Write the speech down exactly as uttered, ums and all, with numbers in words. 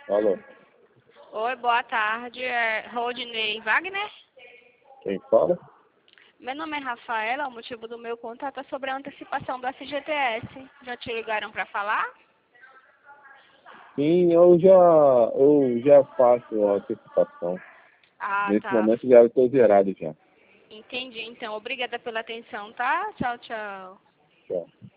Alô, Oi, boa tarde. É Rodney Wagner? quem fala? Meu nome é Rafaela. O motivo do meu contato é sobre a antecipação do F G T S. Já te ligaram para falar? Sim, eu já, eu já faço a antecipação. Ah, Nesse tá. momento já estou zerado já. Entendi. Então, obrigada pela atenção, tá? Tchau, tchau. Tchau.